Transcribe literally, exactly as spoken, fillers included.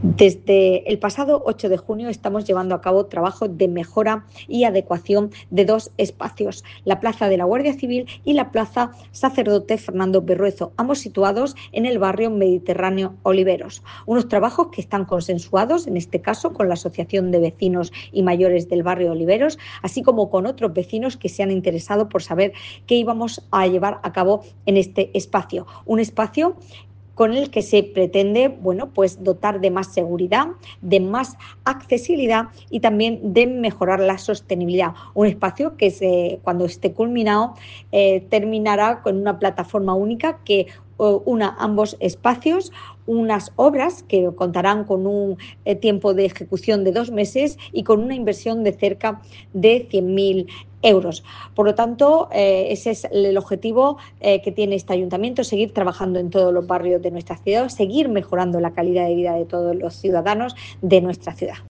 Desde el pasado ocho de junio estamos llevando a cabo trabajos de mejora y adecuación de dos espacios, la Plaza de la Guardia Civil y la Plaza Sacerdote Fernando Berruezo, ambos situados en el barrio Mediterráneo Oliveros. Unos trabajos que están consensuados, en este caso, con la Asociación de Vecinos y Mayores del barrio Oliveros, así como con otros vecinos que se han interesado por saber qué íbamos a llevar a cabo en este espacio. Un espacio con el que se pretende, bueno, pues dotar de más seguridad, de más accesibilidad y también de mejorar la sostenibilidad. Un espacio que se, cuando esté culminado eh, terminará con una plataforma única que uh, una ambos espacios, unas obras que contarán con un eh, tiempo de ejecución de dos meses y con una inversión de cerca de cien mil euros. Por lo tanto, eh, ese es el objetivo eh, que tiene este ayuntamiento, seguir trabajando en todos los barrios de nuestra ciudad, seguir mejorando la calidad de vida de todos los ciudadanos de nuestra ciudad.